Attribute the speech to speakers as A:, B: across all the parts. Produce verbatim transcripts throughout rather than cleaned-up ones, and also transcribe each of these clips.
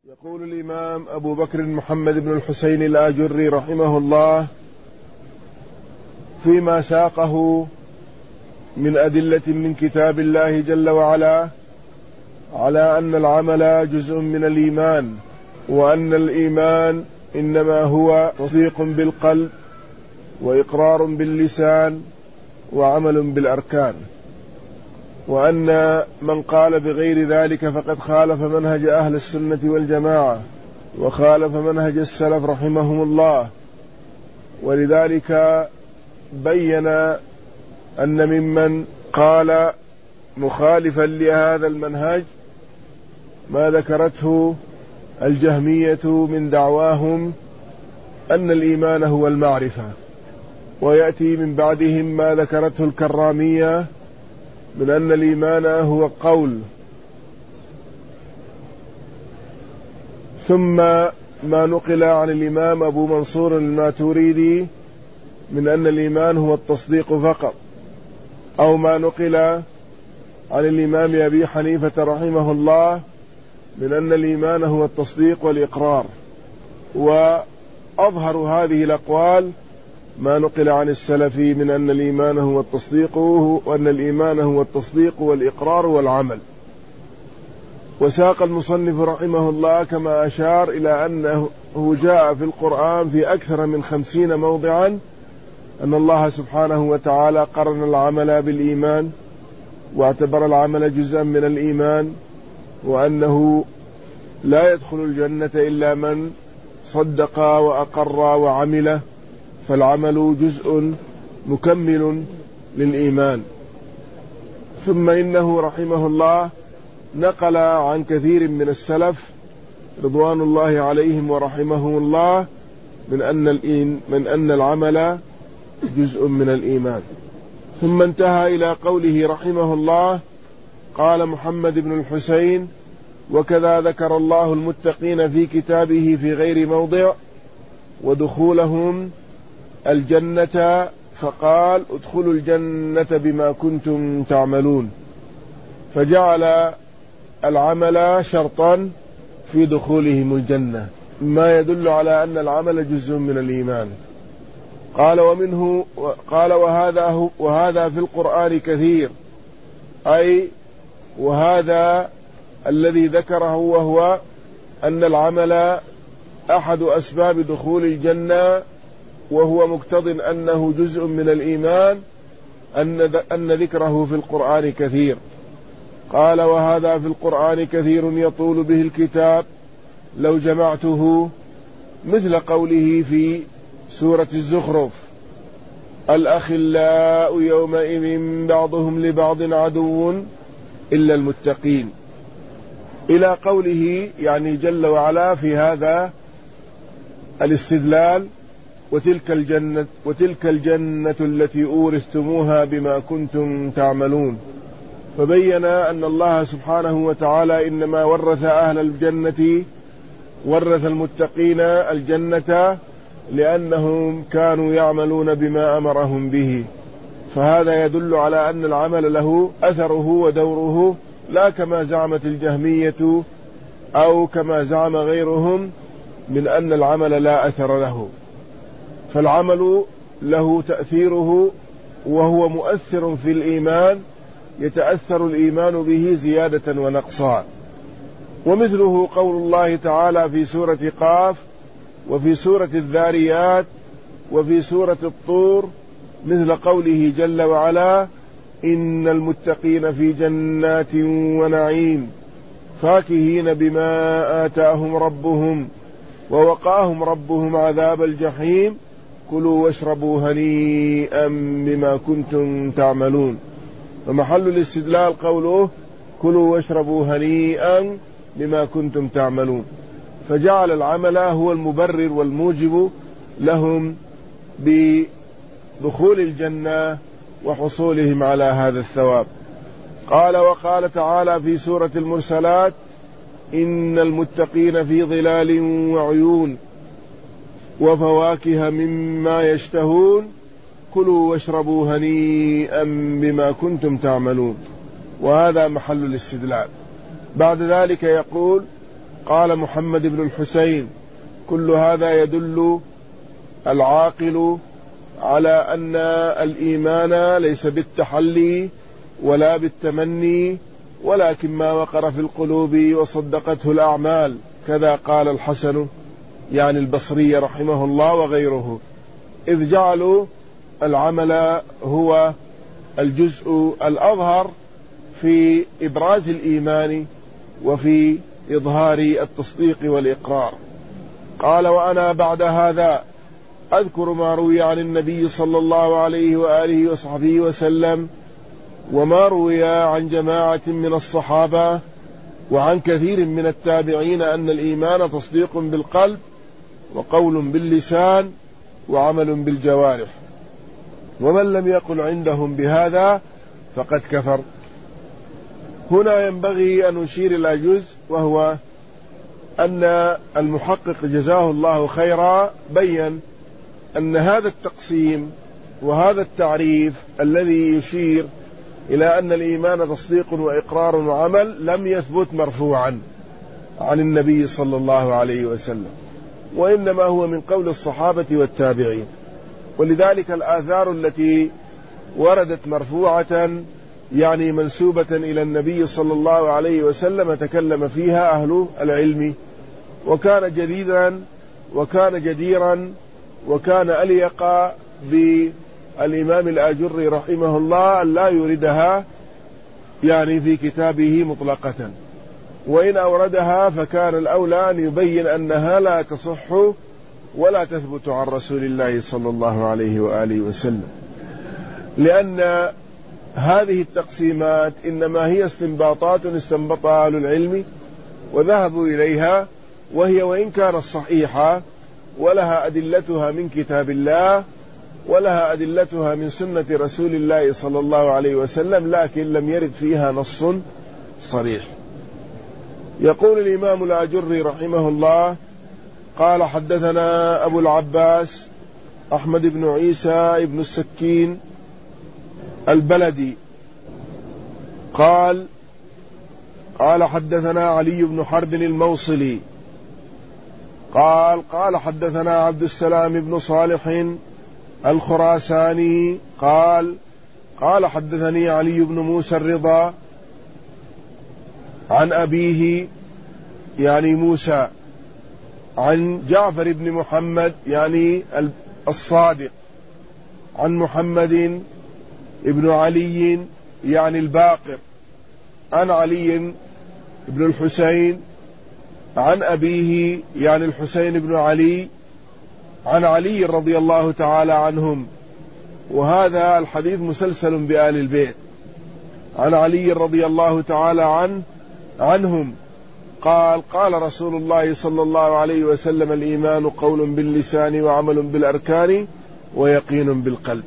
A: يقول الإمام أبو بكر محمد بن الحسين الآجري رحمه الله فيما ساقه من أدلة من كتاب الله جل وعلا على أن العمل جزء من الإيمان، وأن الإيمان إنما هو تصديق بالقلب وإقرار باللسان وعمل بالأركان، وأن من قال بغير ذلك فقد خالف منهج أهل السنة والجماعة وخالف منهج السلف رحمهم الله. ولذلك بين أن ممن قال مخالفا لهذا المنهج ما ذكرته الجهمية من دعواهم أن الإيمان هو المعرفة، ويأتي من بعدهم ما ذكرته الكرامية من أن الإيمان هو قول، ثم ما نقل عن الإمام أبو منصور الماتريدي من أن الإيمان هو التصديق فقط، أو ما نقل عن الإمام أبي حنيفة رحمه الله من أن الإيمان هو التصديق والإقرار. وأظهر هذه الأقوال ما نقل عن السلف من أن الإيمان هو التصديق وأن الإيمان هو التصديق والإقرار والعمل. وساق المصنف رحمه الله كما أشار إلى أنه جاء في القرآن في أكثر من خمسين موضعا أن الله سبحانه وتعالى قرن العمل بالإيمان واعتبر العمل جزءا من الإيمان، وأنه لا يدخل الجنة إلا من صدق وأقر وعمل، فالعمل جزء مكمل للإيمان. ثم إنه رحمه الله نقل عن كثير من السلف رضوان الله عليهم ورحمهم الله من أن من أن العمل جزء من الإيمان. ثم انتهى إلى قوله رحمه الله: قال محمد بن الحسين: وكذا ذكر الله المتقين في كتابه في غير موضع ودخولهم الجنة فقال: ادخلوا الجنة بما كنتم تعملون، فجعل العمل شرطا في دخولهم الجنة، ما يدل على أن العمل جزء من الإيمان. قال ومنه قال وهذا هو وهذا في القرآن كثير، أي وهذا الذي ذكره وهو أن العمل أحد أسباب دخول الجنة، وهو مقتض أنه جزء من الإيمان، أن أن ذكره في القرآن كثير. قال وهذا في القرآن كثير يطول به الكتاب لو جمعته، مثل قوله في سورة الزخرف: الأخلاء يومئذ بعضهم لبعض عدو إلا المتقين، إلى قوله يعني جل وعلا في هذا الاستدلال: وتلك الجنة وتلك الجنة التي أورثتموها بما كنتم تعملون. فبين أن الله سبحانه وتعالى إنما ورث أهل الجنة ورث المتقين الجنة لأنهم كانوا يعملون بما أمرهم به. فهذا يدل على أن العمل له أثره ودوره، لا كما زعمت الجهمية أو كما زعم غيرهم من أن العمل لا أثر له. فالعمل له تأثيره، وهو مؤثر في الإيمان، يتأثر الإيمان به زيادة ونقصا. ومثله قول الله تعالى في سورة قاف وفي سورة الذاريات وفي سورة الطور، مثل قوله جل وعلا: إن المتقين في جنات ونعيم فاكهين بما آتاهم ربهم ووقاهم ربهم عذاب الجحيم كلوا واشربوا هنيئا بما كنتم تعملون. فمحل الاستدلال قوله: كلوا واشربوا هنيئا بما كنتم تعملون، فجعل العمل هو المبرر والموجب لهم بدخول الجنة وحصولهم على هذا الثواب. قال وقال تعالى في سورة المرسلات: إن المتقين في ظلال وعيون وفواكه مما يشتهون كلوا واشربوا هنيئا بما كنتم تعملون. وهذا محل الاستدلال. بعد ذلك يقول: قال محمد بن الحسين. كل هذا يدل العاقل على أن الإيمان ليس بالتحلي ولا بالتمني، ولكن ما وقر في القلوب وصدقته الأعمال. كذا قال الحسن يعني البصري رحمه الله وغيره، إذ جعلوا العمل هو الجزء الأظهر في إبراز الإيمان وفي إظهار التصديق والإقرار. قال: وأنا بعد هذا أذكر ما روي عن النبي صلى الله عليه وآله وصحبه وسلم، وما روي عن جماعة من الصحابة وعن كثير من التابعين، أن الإيمان تصديق بالقلب وقول باللسان وعمل بالجوارح، ومن لم يقل عندهم بهذا فقد كفر. هنا ينبغي أن نشير إلى جزء، وهو أن المحقق جزاه الله خيرا بيّن أن هذا التقسيم وهذا التعريف الذي يشير إلى أن الإيمان تصديق وإقرار وعمل لم يثبت مرفوعا عن النبي صلى الله عليه وسلم، وإنما هو من قول الصحابة والتابعين. ولذلك الآثار التي وردت مرفوعة يعني منسوبة إلى النبي صلى الله عليه وسلم تكلم فيها أهل العلم، وكان جديرا وكان جديرا وكان أليق بالإمام الآجري رحمه الله أن لا يوردها يعني في كتابه مطلقة، وإن أوردها فكان الأولى أن يبين أنها لا تصح ولا تثبت عن رسول الله صلى الله عليه وآله وسلم، لأن هذه التقسيمات إنما هي استنباطات استنبطها أهل العلم وذهبوا إليها، وهي وإن كانت صحيحة ولها أدلتها من كتاب الله ولها أدلتها من سنة رسول الله صلى الله عليه وسلم، لكن لم يرد فيها نص صريح. يقول الإمام الآجري رحمه الله: قال: حدثنا أبو العباس أحمد بن عيسى بن السكين البلدي قال: قال حدثنا علي بن حرب الموصلي قال: قال حدثنا عبد السلام بن صالح الخراساني قال: قال حدثني علي بن موسى الرضا عن أبيه يعني موسى عن جعفر بن محمد يعني الصادق عن محمد ابن علي يعني الباقر عن علي بن الحسين عن أبيه يعني الحسين بن علي عن علي رضي الله تعالى عنهم. وهذا الحديث مسلسل بآل البيت. عن علي رضي الله تعالى عنه عنهم قال: قال رسول الله صلى الله عليه وسلم: الإيمان قول باللسان وعمل بالأركان ويقين بالقلب.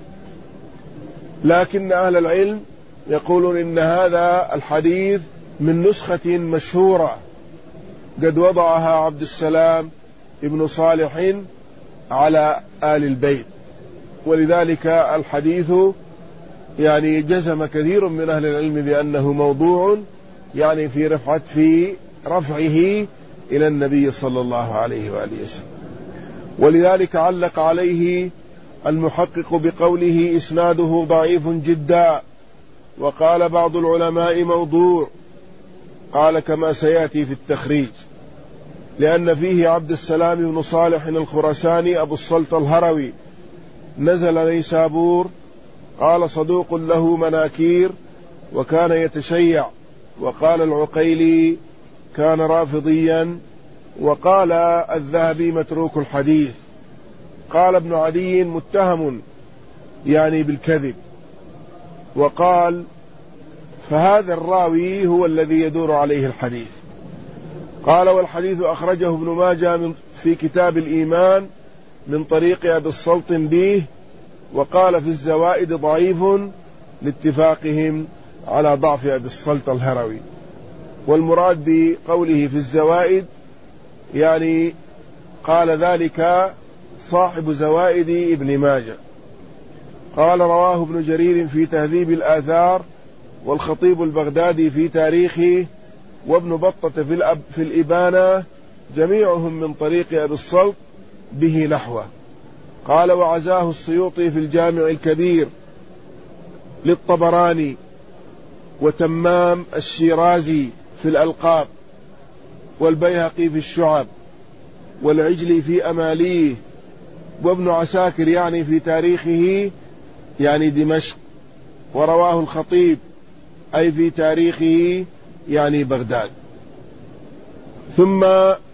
A: لكن أهل العلم يقولون إن هذا الحديث من نسخة مشهورة قد وضعها عبد السلام ابن صالح على آل البيت، ولذلك الحديث يعني جزم كثير من أهل العلم بأنه موضوع، يعني في رفعة في رفعه إلى النبي صلى الله عليه وآله وسلم. ولذلك علق عليه المحقق بقوله: إسناده ضعيف جدا، وقال بعض العلماء موضوع، قال كما سيأتي في التخريج، لأن فيه عبد السلام بن صالح الخراساني أبو الصلت الهروي نزل نيسابور، قال صدوق له مناكير وكان يتشيع، وقال العقيلي كان رافضيا، وقال الذهبي متروك الحديث، قال ابن عدي متهم يعني بالكذب، وقال فهذا الراوي هو الذي يدور عليه الحديث. قال: والحديث أخرجه ابن ماجه من في كتاب الإيمان من طريق أبي الصلت به، وقال في الزوائد ضعيف لاتفاقهم على ضعف أبي الصلت الهروي. والمراد بقوله في الزوائد يعني قال ذلك صاحب زوائد ابن ماجه. قال: رواه ابن جرير في تهذيب الآثار، والخطيب البغدادي في تاريخه، وابن بطة في, الأب في الإبانة، جميعهم من طريق أبي الصلت به نحوه. قال: وعزاه السيوطي في الجامع الكبير للطبراني، وتمام الشيرازي في الألقاب، والبيهقي في الشعب، والعجلي في أماليه، وابن عساكر يعني في تاريخه يعني دمشق، ورواه الخطيب أي في تاريخه يعني بغداد. ثم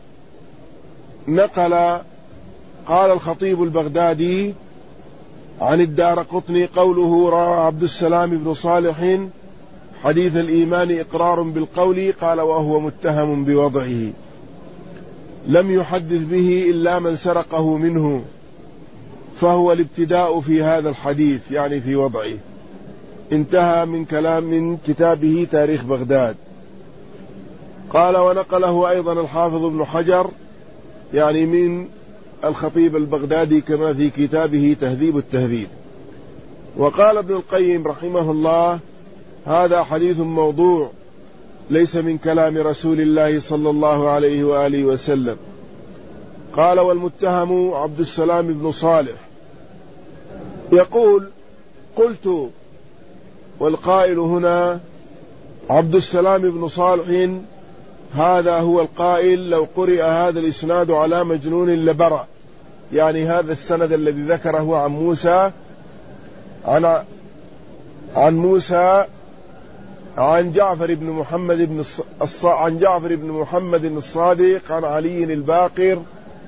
A: نقل قال الخطيب البغدادي عن الدارقطني قوله: روى عبد السلام بن صالح حديث الإيمان إقرار بالقول، قال: وهو متهم بوضعه، لم يحدث به إلا من سرقه منه، فهو الابتداء في هذا الحديث يعني في وضعه. انتهى من كلام من كتابه تاريخ بغداد. قال: ونقله أيضا الحافظ ابن حجر يعني من الخطيب البغدادي كما في كتابه تهذيب التهذيب. وقال ابن القيم رحمه الله: هذا حديث موضوع ليس من كلام رسول الله صلى الله عليه وآله وسلم. قال: والمتهم عبد السلام بن صالح. يقول: قلت، والقائل هنا عبد السلام بن صالح هذا هو القائل: لو قرئ هذا الإسناد على مجنون لبرأ، يعني هذا السند الذي ذكره عن موسى عن عن موسى عن جعفر بن محمد بن الص... عن جعفر بن محمد الصادق عن علي الباقر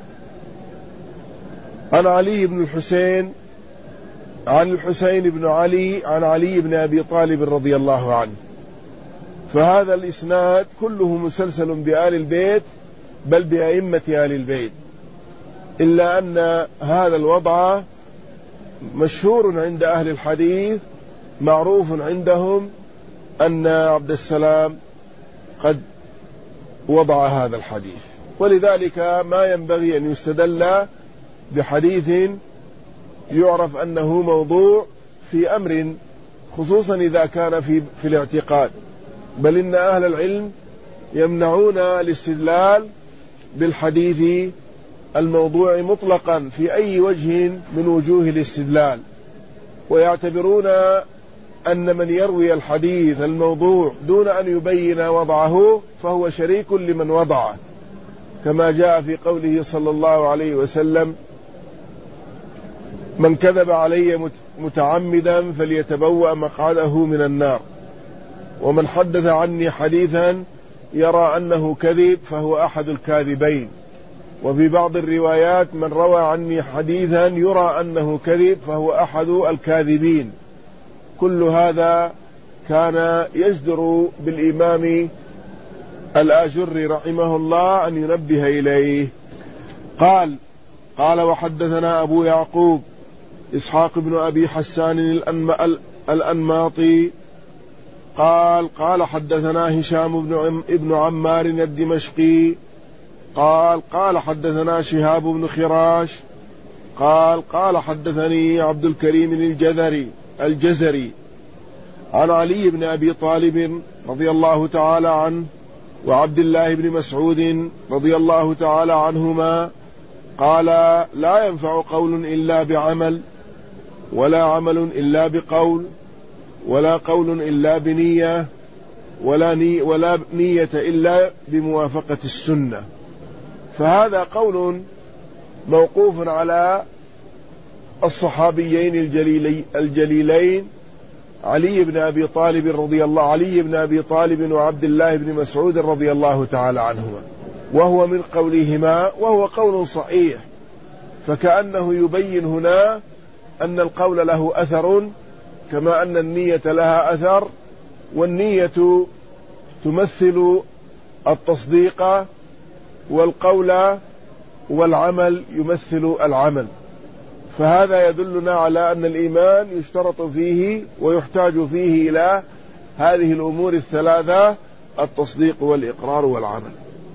A: عن علي بن الحسين عن الحسين بن علي عن علي بن أبي طالب رضي الله عنه. فهذا الإسناد كله مسلسل بآل البيت، بل بأئمة آل البيت، إلا أن هذا الوضع مشهور عند أهل الحديث، معروف عندهم أن عبد السلام قد وضع هذا الحديث، ولذلك ما ينبغي أن يستدل بحديث يعرف أنه موضوع في أمر، خصوصا إذا كان في, في الاعتقاد، بل إن أهل العلم يمنعون الاستدلال بالحديث الموضوع مطلقا في أي وجه من وجوه الاستدلال، ويعتبرون أن من يروي الحديث الموضوع دون أن يبين وضعه فهو شريك لمن وضعه، كما جاء في قوله صلى الله عليه وسلم: من كذب علي متعمدا فليتبوأ مقعده من النار، ومن حدث عني حديثا يرى أنه كذب فهو أحد الكاذبين. وفي بعض الروايات: من روى عني حديثا يرى أنه كذب فهو أحد الكاذبين. كل هذا كان يجدر بالإمام الآجري رحمه الله أن ينبه إليه. قال قال وحدثنا أبو يعقوب إسحاق بن أبي حسان الأنماطي قال قال حدثنا هشام بن, عم ابن عمار الدمشقي قال قال حدثنا شهاب بن خراش قال قال حدثني عبد الكريم الجذري الجزري عن علي بن أبي طالب رضي الله تعالى عنه وعبد الله بن مسعود رضي الله تعالى عنهما قال: لا ينفع قول إلا بعمل، ولا عمل إلا بقول، ولا قول إلا بنية، ولا, ني ولا نية إلا بموافقة السنة. فهذا قول موقوف على الصحابيين الجليلي الجليلين علي بن أبي طالب رضي الله علي بن أبي طالب وعبد الله بن مسعود رضي الله تعالى عنهما، وهو من قولهما، وهو قول صحيح. فكأنه يبين هنا أن القول له أثر، كما أن النية لها أثر، والنية تمثل التصديق، والقول والعمل يمثل العمل. فهذا يدلنا على أن الإيمان يشترط فيه ويحتاج فيه إلى هذه الأمور الثلاثة: التصديق والإقرار والعمل.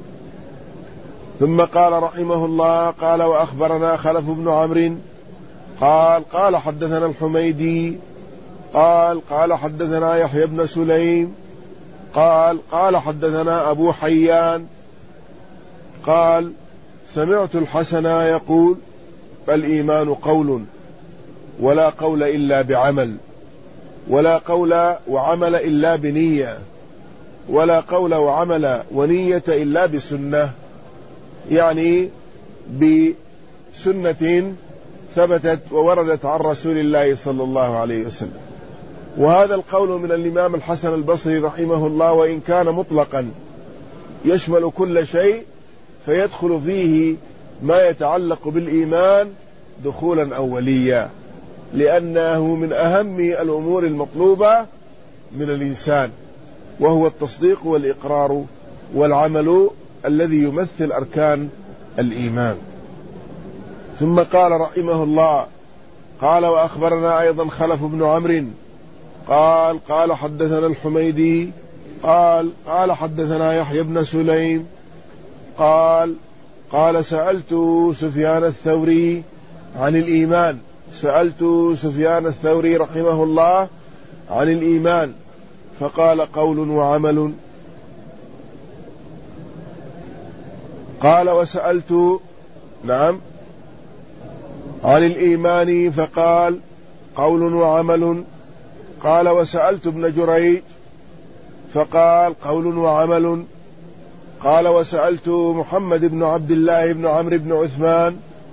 A: ثم قال رحمه الله: قال وأخبرنا خلف بن عمرو قال قال حدثنا الحميدي قال قال حدثنا يحيى بن سليم قال قال حدثنا أبو حيان قال: سمعت الحسن يقول: الإيمان قول، ولا قول إلا بعمل، ولا قول وعمل إلا بنية، ولا قول وعمل ونية إلا بسنة، يعني بسنة ثبتت ووردت عن رسول الله صلى الله عليه وسلم. وهذا القول من الإمام الحسن البصري رحمه الله، وإن كان مطلقا يشمل كل شيء، فيدخل فيه ما يتعلق بالإيمان دخولا أوليا، لأنه من أهم الأمور المطلوبة من الإنسان، وهو التصديق والإقرار والعمل الذي يمثل أركان الإيمان. ثم قال رحمه الله: قال: وأخبرنا أيضا خلف بن عمرو قال: قال حدثنا الحميدي قال: قال حدثنا يحيى بن سليم قال: قال سألت سفيان الثوري عن الإيمان سألت سفيان الثوري رحمه الله عن الإيمان فقال: قول وعمل. قال: وسألت نعم عن الإيمان فقال: قول وعمل. قال: وسألت ابن جريج فقال: قول وعمل. قال: وسألت محمد بن عبد الله بن عمرو بن عثمان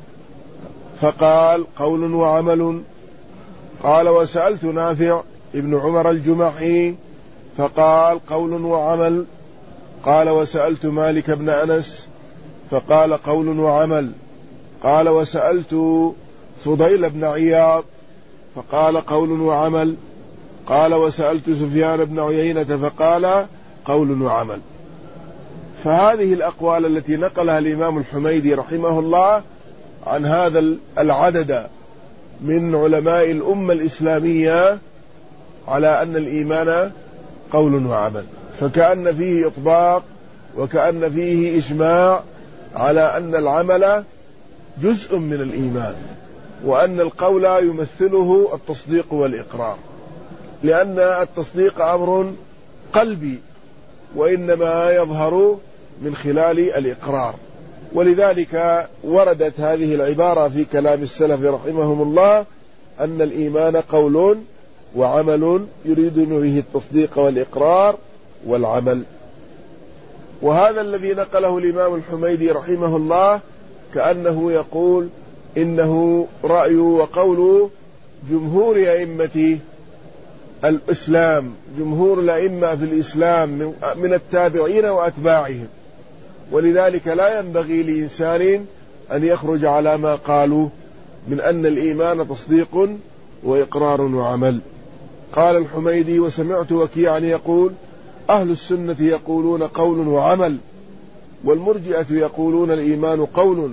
A: فقال: قول وعمل. قال: وسألت نافع ابن عمر الجمحي فقال: قول وعمل. قال: وسألت مالك بن أنس فقال: قول وعمل. قال: وسألت فضيل بن عياض فقال: قول وعمل. قال: وسألت سفيان بن عيينة فقال: قول وعمل. فهذه الأقوال التي نقلها الإمام الحميدي رحمه الله عن هذا العدد من علماء الأمة الإسلامية على أن الإيمان قول وعمل، فكأن فيه إطباق وكأن فيه إجماع على أن العمل جزء من الإيمان، وأن القول يمثله التصديق والإقرار، لأن التصديق أمر قلبي وإنما يظهر من خلال الإقرار. ولذلك وردت هذه العبارة في كلام السلف رحمهم الله أن الإيمان قول وعمل يريدون به التصديق والإقرار والعمل. وهذا الذي نقله الإمام الحميدي رحمه الله كأنه يقول إنه رأي وقول جمهور أئمة الإسلام، جمهور الأئمة في الإسلام من التابعين وأتباعهم، ولذلك لا ينبغي لإنسان أن يخرج على ما قالوا من أن الإيمان تصديق وإقرار وعمل. قال الحميدي: وسمعت وكيعا يقول: أهل السنة يقولون قول وعمل، والمرجئة يقولون الإيمان قول،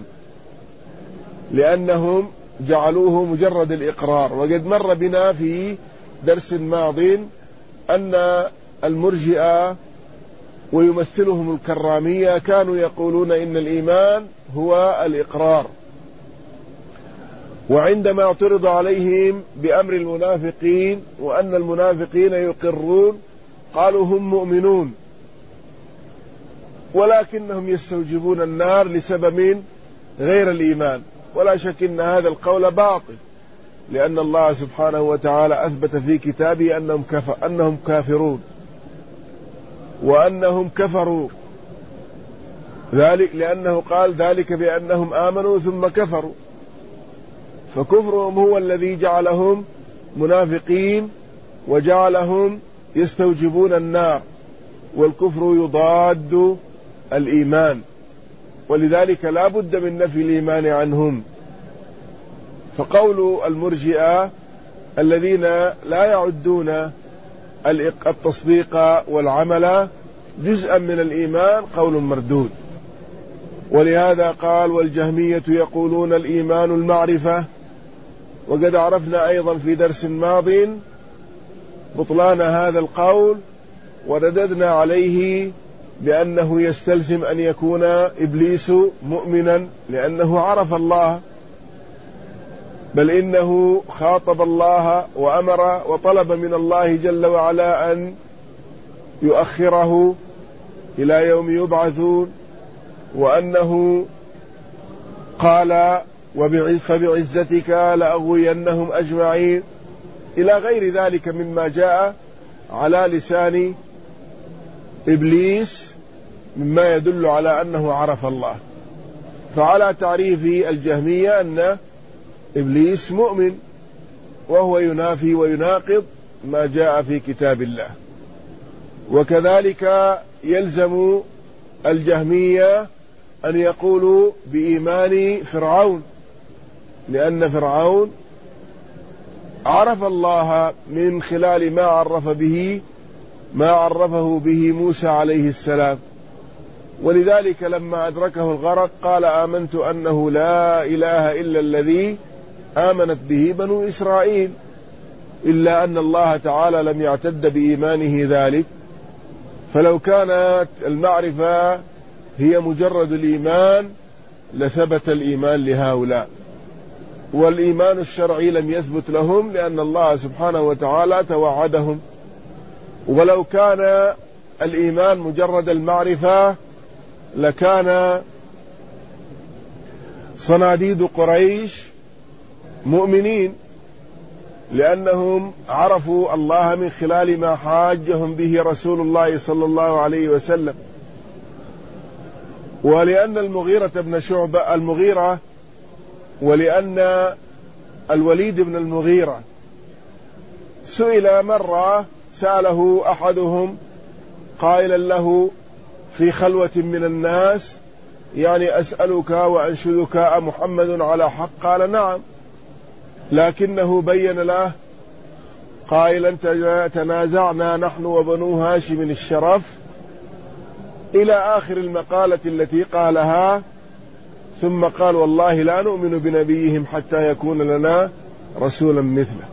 A: لأنهم جعلوه مجرد الإقرار. وقد مر بنا في درس ماض أن المرجئة ويمثلهم الكرامية كانوا يقولون إن الإيمان هو الإقرار، وعندما اعترض عليهم بأمر المنافقين وأن المنافقين يقرون قالوا هم مؤمنون ولكنهم يستوجبون النار لسبب غير الإيمان. ولا شك أن هذا القول باطل، لأن الله سبحانه وتعالى أثبت في كتابه أنهم, كفر أنهم كافرون وأنهم كفروا، ذلك لأنه قال ذلك بأنهم آمنوا ثم كفروا، فكفرهم هو الذي جعلهم منافقين وجعلهم يستوجبون النار، والكفر يضاد الإيمان، ولذلك لا بد من نفي الإيمان عنهم. فقول المرجئة الذين لا يعدون التصديق والعمل جزءا من الإيمان قول مردود. ولهذا قال: والجهمية يقولون الإيمان المعرفة. وقد عرفنا أيضا في درس ماض بطلان هذا القول، ورددنا عليه بأنه يستلزم أن يكون إبليس مؤمنا لأنه عرف الله، بل إنه خاطب الله وأمر وطلب من الله جل وعلا أن يؤخره إلى يوم يبعثون، وأنه قال فبعزتك لأغوينهم أجمعين إلى غير ذلك مما جاء على لسان إبليس مما يدل على أنه عرف الله. فعلى تعريف الجهمية أن إبليس مؤمن، وهو ينافي ويناقض ما جاء في كتاب الله. وكذلك يلزم الجهمية أن يقولوا بإيمان فرعون، لأن فرعون عرف الله من خلال ما عرف به ما عرفه به موسى عليه السلام، ولذلك لما أدركه الغرق قال آمنت أنه لا إله إلا الذي آمنت به بنو إسرائيل، إلا أن الله تعالى لم يعتد بإيمانه ذلك. فلو كانت المعرفة هي مجرد الإيمان لثبت الإيمان لهؤلاء، والإيمان الشرعي لم يثبت لهم لأن الله سبحانه وتعالى توعدهم. ولو كان الإيمان مجرد المعرفة لكان صناديد قريش مؤمنين، لأنهم عرفوا الله من خلال ما حاجهم به رسول الله صلى الله عليه وسلم. ولأن المغيرة بن شعبة المغيرة ولأن الوليد بن المغيرة سئل مرة، سأله أحدهم قائلا له في خلوة من الناس يعني أسألك وأنشدك أمحمد على حق؟ قال نعم، لكنه بين له قائلا تنازعنا نحن وبنو هاشم الشرف إلى آخر المقالة التي قالها، ثم قال والله لا نؤمن بنبيهم حتى يكون لنا رسولا مثله.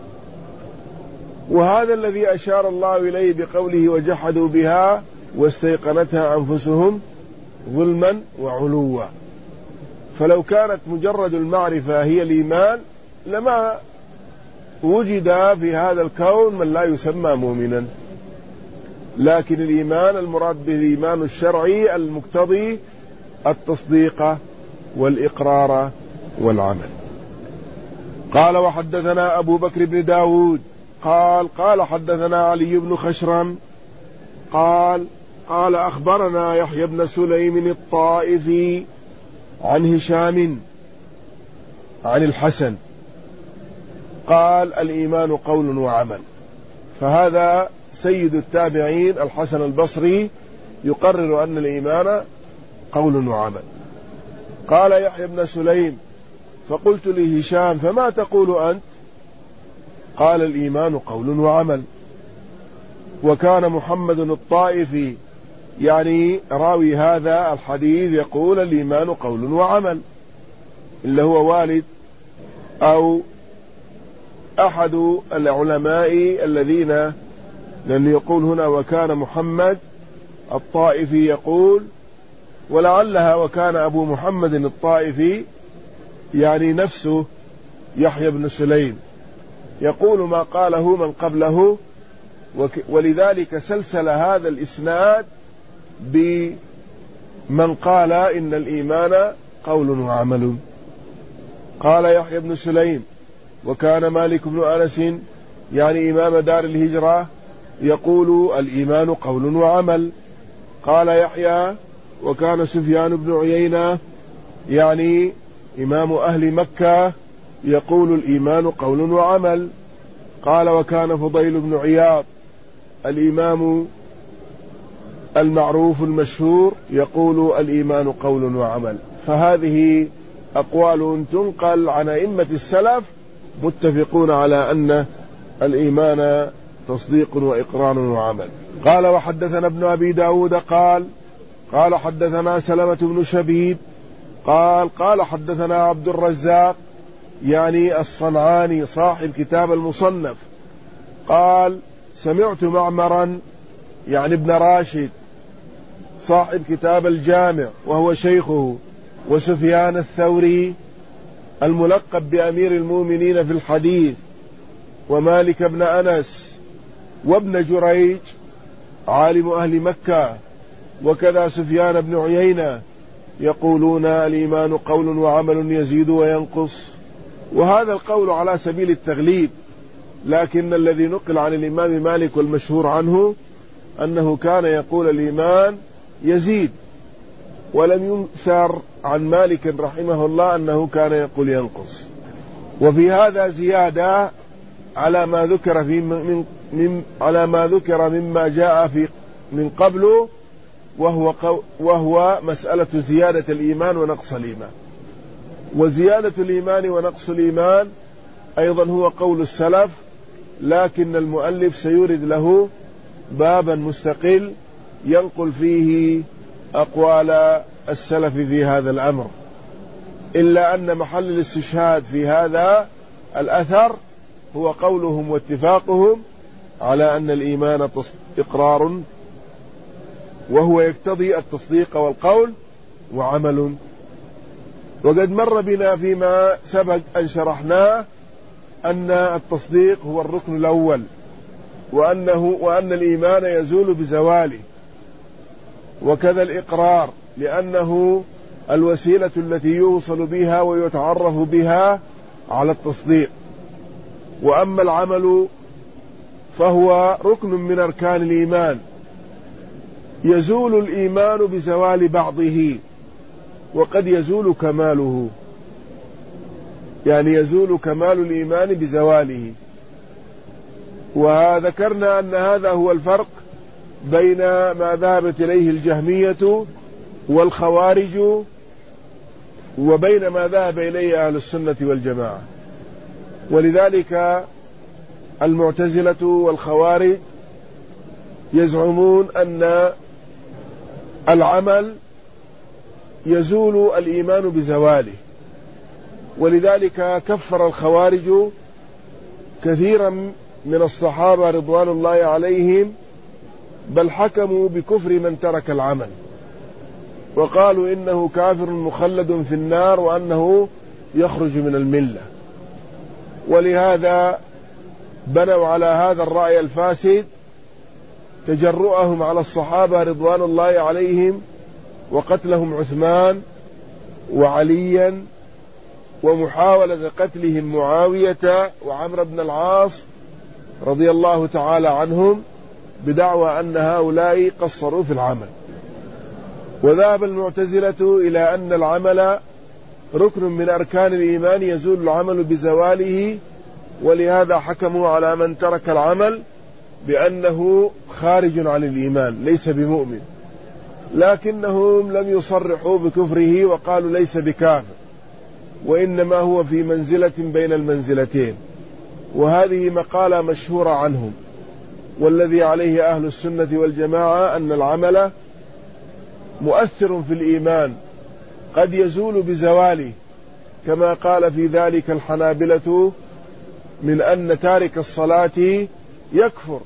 A: وهذا الذي أشار الله إليه بقوله وجحدوا بها واستيقنتها أنفسهم ظلما وعلوا. فلو كانت مجرد المعرفة هي الإيمان لما وجد في هذا الكون من لا يسمى مؤمنا، لكن الإيمان المراد به الإيمان الشرعي المقتضي التصديق والإقرار والعمل. قال وحدثنا أبو بكر بن داود قال قال حدثنا علي بن خشرم قال قال أخبرنا يحيى بن سليم الطائفي عن هشام عن الحسن قال الإيمان قول وعمل. فهذا سيد التابعين الحسن البصري يقرر أن الإيمان قول وعمل. قال يحيى بن سليم فقلت لهشام فما تقول أنت؟ قال الإيمان قول وعمل. وكان محمد الطائفي يعني راوي هذا الحديث يقول الإيمان قول وعمل، اللي هو والد أو أحد العلماء الذين، لأنه يقول هنا وكان محمد الطائفي يقول، ولعلها وكان أبو محمد الطائفي يعني نفسه يحيى بن سليم يقول ما قاله من قبله، ولذلك سلسل هذا الإسناد بمن قال إن الإيمان قول وعمل. قال يحيى بن سليم وكان مالك بن أنس يعني إمام دار الهجرة يقول الإيمان قول وعمل. قال يحيى وكان سفيان بن عيينة يعني إمام أهل مكة يقول الإيمان قول وعمل. قال وكان فضيل بن عياض الإمام المعروف المشهور يقول الإيمان قول وعمل. فهذه أقوال تنقل عن أئمة السلف متفقون على أن الإيمان تصديق وإقرار وعمل. قال وحدثنا ابن أبي داود قال قال حدثنا سلمة بن شبيب قال قال حدثنا عبد الرزاق يعني الصنعاني صاحب كتاب المصنف قال سمعت معمرا يعني ابن راشد صاحب كتاب الجامع وهو شيخه، وسفيان الثوري الملقب بأمير المؤمنين في الحديث، ومالك بن أنس، وابن جريج عالم أهل مكة، وكذا سفيان بن عيينة يقولون الإيمان قول وعمل يزيد وينقص، وهذا القول على سبيل التغليب، لكن الذي نقل عن الإمام مالك والمشهور عنه أنه كان يقول الإيمان يزيد، ولم ينثر عن مالك رحمه الله أنه كان يقول ينقص. وفي هذا زيادة على ما ذكر في من من على ما ذكر مما جاء في من قبله، وهو وهو مسألة زيادة الإيمان ونقص الإيمان. وزيادة الإيمان ونقص الإيمان أيضا هو قول السلف، لكن المؤلف سيورد له بابا مستقل ينقل فيه أقوال السلف في هذا الأمر، إلا أن محل الاستشهاد في هذا الأثر هو قولهم واتفاقهم على أن الإيمان إقرار، وهو يقتضي التصديق والقول وعمل. وقد مر بنا فيما سبق أن شرحناه أن التصديق هو الركن الأول، وأنه وأن الإيمان يزول بزواله، وكذا الإقرار لأنه الوسيلة التي يوصل بها ويتعرف بها على التصديق. وأما العمل فهو ركن من أركان الإيمان، يزول الإيمان بزوال بعضه، وقد يزول كماله، يعني يزول كمال الإيمان بزواله. وذكرنا أن هذا هو الفرق بين ما ذهبت إليه الجهمية والخوارج وبين ما ذهب إليه أهل السنة والجماعة. ولذلك المعتزلة والخوارج يزعمون أن العمل يزول الإيمان بزواله، ولذلك كفر الخوارج كثيرا من الصحابة رضوان الله عليهم، بل حكموا بكفر من ترك العمل، وقالوا إنه كافر مخلد في النار وأنه يخرج من الملة. ولهذا بنوا على هذا الرأي الفاسد تجرؤهم على الصحابة رضوان الله عليهم، وقتلهم عثمان وعليا، ومحاولة قتلهم معاوية وعمرو بن العاص رضي الله تعالى عنهم، بدعوى أن هؤلاء قصروا في العمل. وذهب المعتزلة إلى أن العمل ركن من أركان الإيمان يزول العمل بزواله، ولهذا حكموا على من ترك العمل بأنه خارج عن الإيمان ليس بمؤمن، لكنهم لم يصرحوا بكفره وقالوا ليس بكافر، وإنما هو في منزلة بين المنزلتين. وهذه مقالة مشهورة عنهم، والذي عليه أهل السنة والجماعة أن العمل مؤثر في الإيمان، قد يزول بزواله، كما قال في ذلك الحنابلة من أن تارك الصلاة يكفر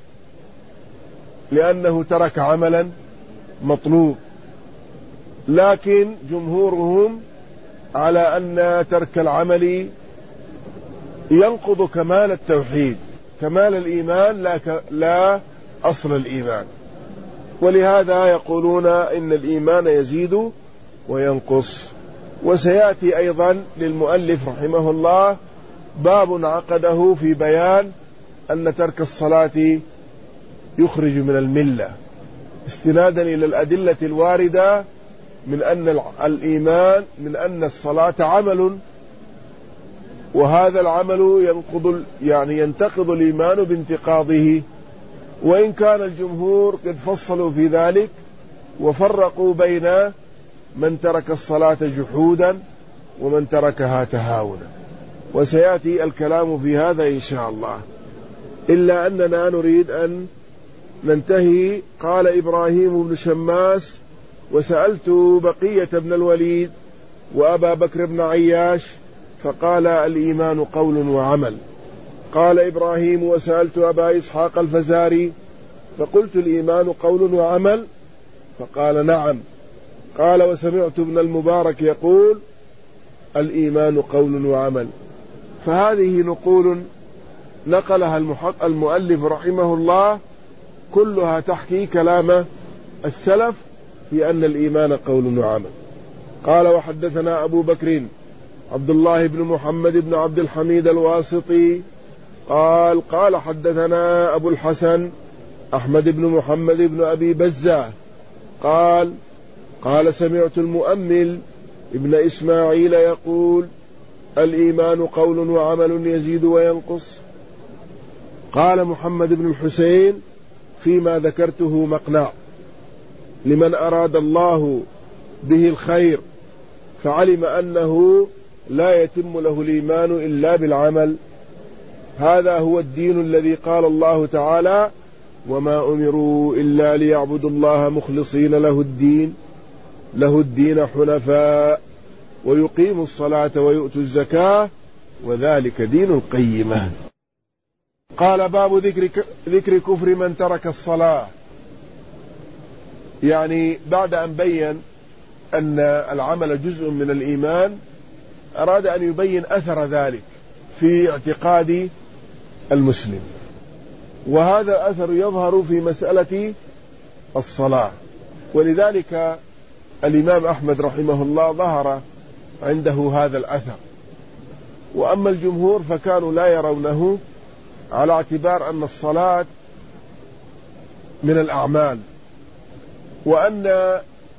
A: لأنه ترك عملا مطلوب. لكن جمهورهم على أن ترك العمل ينقض كمال التوحيد، كمال الإيمان، لا, ك... لا أصل الإيمان. ولهذا يقولون إن الإيمان يزيد وينقص. وسيأتي أيضا للمؤلف رحمه الله باب عقده في بيان أن ترك الصلاة يخرج من الملة، استنادا إلى الأدلة الواردة من أن الإيمان من أن الصلاة عمل، وهذا العمل ينقض يعني ينتقض الإيمان بانتقاضه. وإن كان الجمهور قد فصلوا في ذلك وفرقوا بين من ترك الصلاة جحودا ومن تركها تهاونا، وسيأتي الكلام في هذا إن شاء الله. إلا أننا نريد أن ننتهي. قال إبراهيم بن شماس: وسألت بقية بن الوليد وأبا بكر بن عياش فقال الإيمان قول وعمل. قال إبراهيم: وسألت أبا إسحاق الفزاري فقلت الإيمان قول وعمل، فقال: نعم. قال: وسمعت ابن المبارك يقول الإيمان قول وعمل. فهذه نقول نقلها المؤلف رحمه الله كلها تحكي كلام السلف في أن الإيمان قول وعمل. قال وحدثنا أبو بكر عبد الله بن محمد بن عبد الحميد الواسطي قال قال حدثنا أبو الحسن أحمد بن محمد بن أبي بزة قال قال سمعت المؤمل ابن إسماعيل يقول الإيمان قول وعمل يزيد وينقص. قال محمد بن الحسين فيما ذكرته مقنع لمن أراد الله به الخير فعلم أنه لا يتم له الإيمان إلا بالعمل. هذا هو الدين الذي قال الله تعالى وما أمروا إلا ليعبدوا الله مخلصين له الدين له الدين حنفاء ويقيموا الصلاة ويؤتوا الزكاة وذلك دين القيمة. قال باب ذكر, ذكر كفر من ترك الصلاة، يعني بعد أن بين أن العمل جزء من الإيمان أراد أن يبين أثر ذلك في اعتقاد المسلم، وهذا الأثر يظهر في مسألة الصلاة. ولذلك الإمام أحمد رحمه الله ظهر عنده هذا الأثر، وأما الجمهور فكانوا لا يرونه على اعتبار أن الصلاة من الأعمال، وأن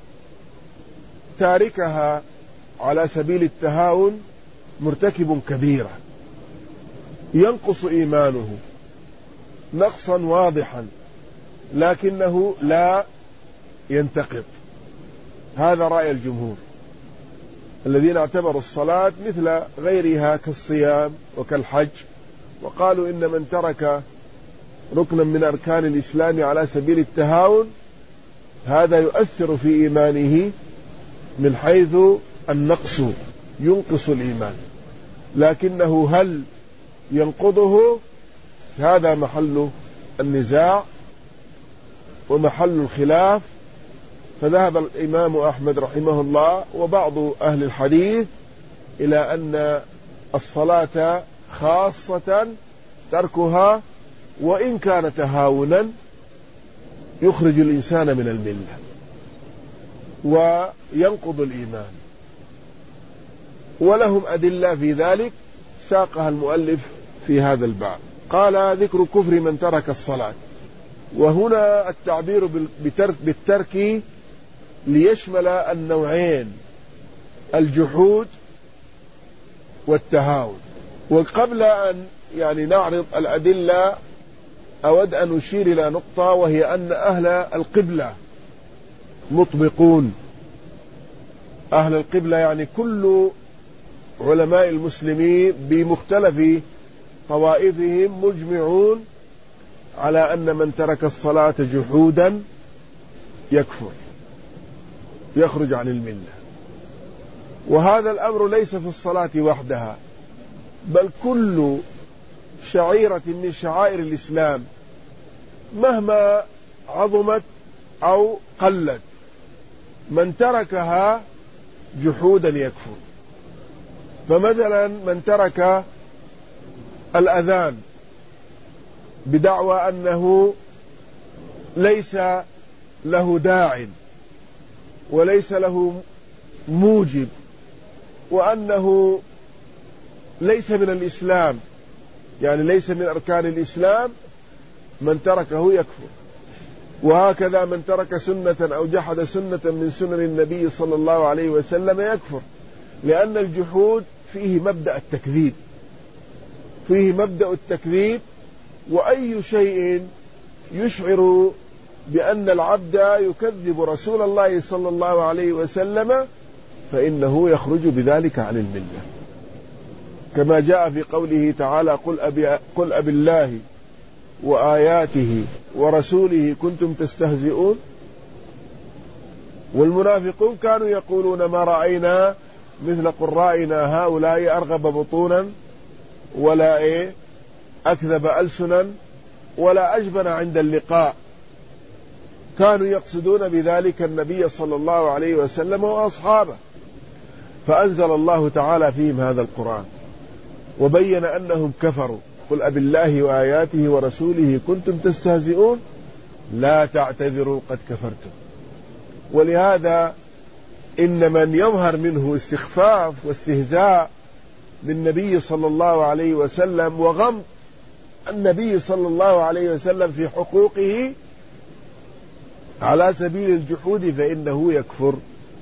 A: تاركها على سبيل التهاون مرتكب كبيرة ينقص إيمانه نقصا واضحا لكنه لا ينتقض. هذا رأي الجمهور الذين اعتبروا الصلاة مثل غيرها كالصيام وكالحج، وقالوا إن من ترك ركنا من أركان الإسلام على سبيل التهاون هذا يؤثر في إيمانه من حيث النقص، ينقص الإيمان، لكنه هل ينقضه؟ هذا محل النزاع ومحل الخلاف. فذهب الإمام أحمد رحمه الله وبعض أهل الحديث إلى أن الصلاة خاصة تركها وإن كان تهاونا يخرج الإنسان من الملة وينقض الإيمان، ولهم أدلة في ذلك ساقها المؤلف في هذا الباب. قال ذكر كفر من ترك الصلاة، وهنا التعبير بالترك ليشمل النوعين الجحود والتهاون. وقبل أن يعني نعرض الأدلة أود أن أشير إلى نقطة، وهي أن أهل القبلة مطبقون. أهل القبلة يعني كل علماء المسلمين بمختلف طوائفهم مجمعون على أن من ترك الصلاة جحودا يكفر يخرج عن الملة. وهذا الأمر ليس في الصلاة وحدها، بل كل شعيرة من شعائر الإسلام مهما عظمت أو قلت من تركها جحودا يكفر. فمثلا من ترك الأذان بدعوى أنه ليس له داع وليس له موجب وأنه ليس من الإسلام، يعني ليس من أركان الإسلام، من تركه يكفر. وهكذا من ترك سنة أو جحد سنة من سنن النبي صلى الله عليه وسلم يكفر، لأن الجحود فيه مبدأ التكذيب، فيه مبدأ التكذيب. وأي شيء يشعر بأن العبد يكذب رسول الله صلى الله عليه وسلم فإنه يخرج بذلك عن الملة، كما جاء في قوله تعالى قل أبي, قل أبي الله وآياته ورسوله كنتم تستهزئون. والمنافقون كانوا يقولون ما رأينا مثل قرائنا هؤلاء أرغب بطونا ولا إيه أكذب ألسنا ولا أجبن عند اللقاء. كانوا يقصدون بذلك النبي صلى الله عليه وسلم وأصحابه، فأنزل الله تعالى فيهم هذا القرآن وبين أنهم كفروا. قل أبي الله وآياته ورسوله كنتم تستهزئون لا تعتذروا قد كفرتم. ولهذا إن من يظهر منه استخفاف واستهزاء بالنبي صلى الله عليه وسلم وغمط النبي صلى الله عليه وسلم في حقوقه على سبيل الجحود فإنه يكفر،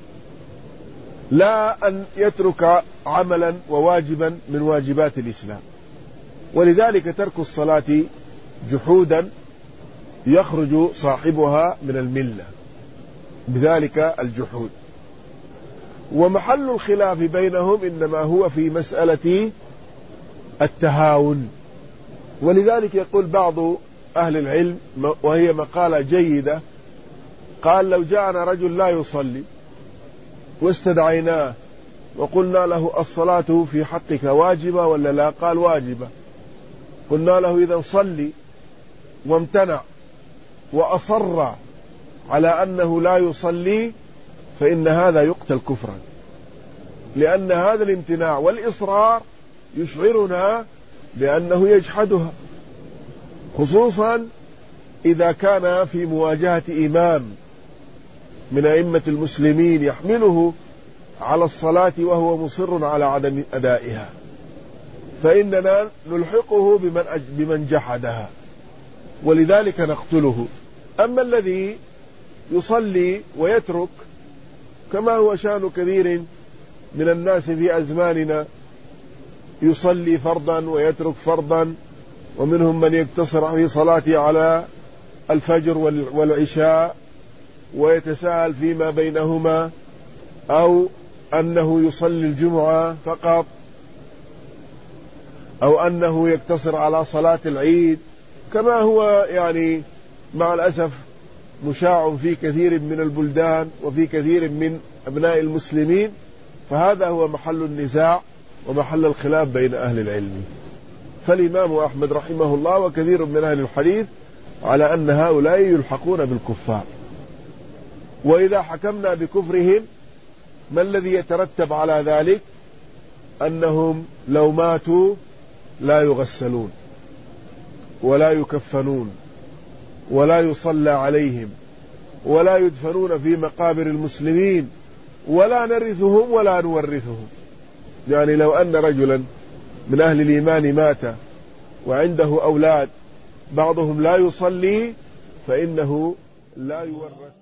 A: لا أن يترك عملا وواجبا من واجبات الإسلام. ولذلك ترك الصلاة جحودا يخرج صاحبها من الملة بذلك الجحود. ومحل الخلاف بينهم إنما هو في مسألة التهاون. ولذلك يقول بعض أهل العلم وهي مقالة جيدة، قال: لو جاءنا رجل لا يصلي واستدعيناه وقلنا له الصلاة في حقك واجبة ولا لا؟ قال واجبة. قلنا له إذا صلي، وامتنع وأصر على أنه لا يصلي، فإن هذا يقتل كفرا، لأن هذا الامتناع والإصرار يشعرنا بأنه يجحدها، خصوصا إذا كان في مواجهة إمام من أئمة المسلمين يحمله على الصلاة وهو مصر على عدم أدائها، فإننا نلحقه بمن, بمن جحدها، ولذلك نقتله. أما الذي يصلي ويترك كما هو شأن كثير من الناس في أزماننا، يصلي فرضا ويترك فرضا، ومنهم من يقتصر في صلاته على الفجر والعشاء ويتساهل فيما بينهما، أو أنه يصلي الجمعة فقط، أو أنه يقتصر على صلاة العيد، كما هو يعني مع الأسف مشاع في كثير من البلدان وفي كثير من أبناء المسلمين. فهذا هو محل النزاع ومحل الخلاف بين أهل العلم. فالإمام أحمد رحمه الله وكثير من أهل الحديث على أن هؤلاء يلحقون بالكفار، وإذا حكمنا بكفرهم ما الذي يترتب على ذلك؟ أنهم لو ماتوا لا يغسلون ولا يكفنون ولا يصلى عليهم ولا يدفنون في مقابر المسلمين ولا نرثهم ولا نورثهم. يعني لو أن رجلا من أهل الإيمان مات وعنده أولاد بعضهم لا يصلي فإنه لا يورث.